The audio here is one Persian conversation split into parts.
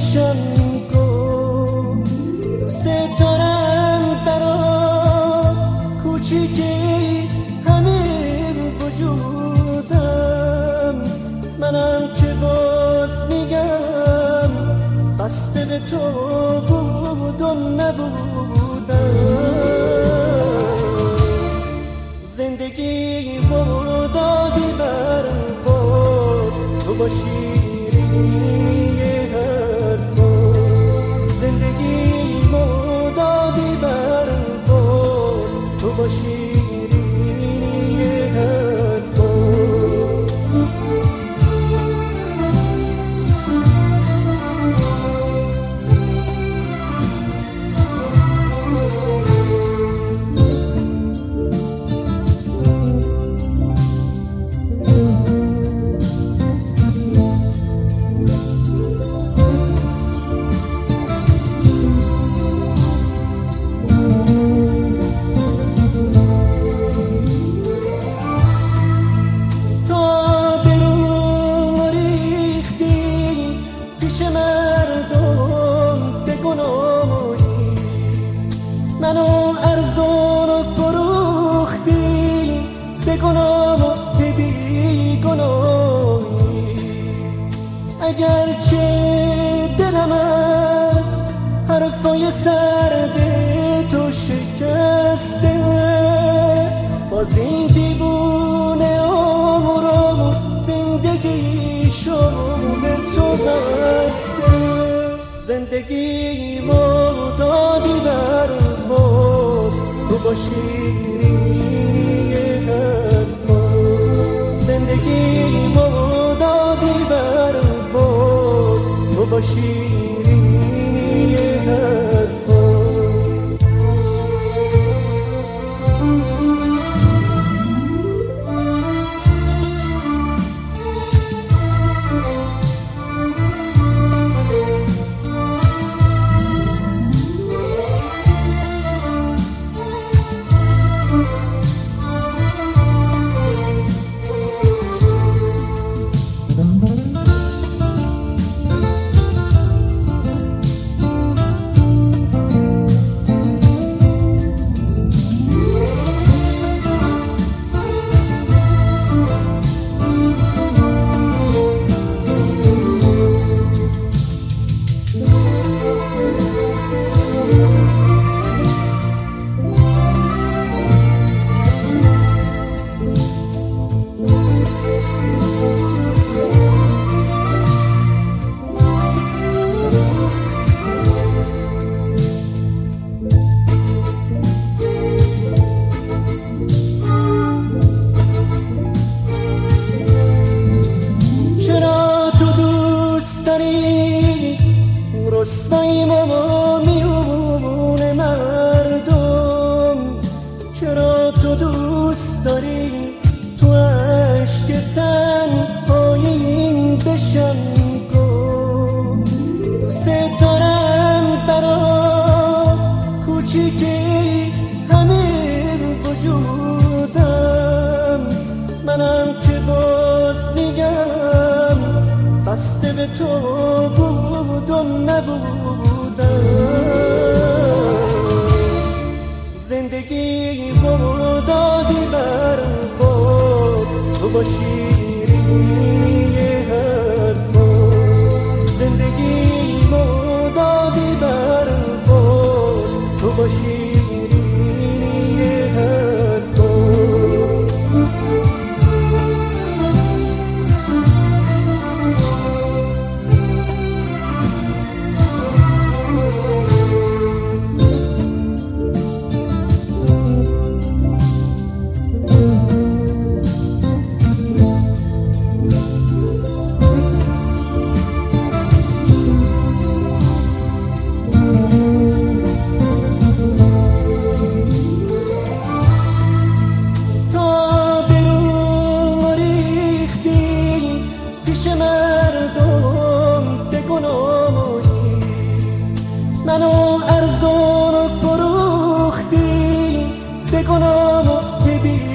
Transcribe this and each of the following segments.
بشم کن. دوست دارم برات کوچیکی همه وجودم، منم که باز میگم بسته به تو بودم نبودم. زندگی دادی بر خود تو با شیرینی حرفا، زندگی دادی بر خود تو با شیرینی حرفا. منو ارزون فروختی به گناه و به بیگناهی، اگرچه دلم از حرفای سرد تو شکسته، باز این دیوونه عمرم زندگیشو به تو بسته. زندگی ما دادی بر خود تو با شیرینی حرفا، زندگی ما دادی بر خود تو با شیرینی حرفا. رسوایی ما میونه مردم، چرا تو دوست داری تو عشق تنهاییم بشم کن. دوست دارم برات کوچیکی همه وجودم، منم که باز میگم بسته به تو بودم نبودم. زندگی دادی بر خود تو با شیرینی حرفا، زندگی دادی بر خود تو با شیرینی حرفا. منو ارزون فروختی به گناه و به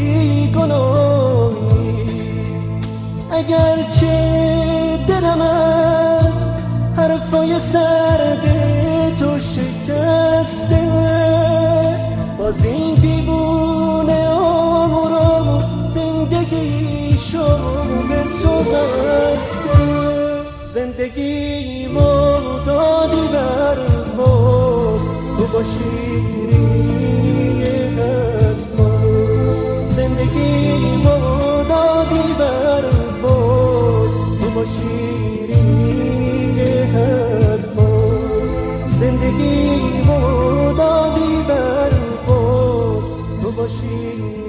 بیگناهی، اگرچه دلم از حرفای پای سرد تو شکسته، باز این دیوونه عمرم زندگیشو به تو بسته. زندگیمو دادی بر خود، تو با شیرینی حتما. زندگیمو دادی بر خود، تو با شیرینی حتما. زندگیمو دادی بر خود، تو با شیرینی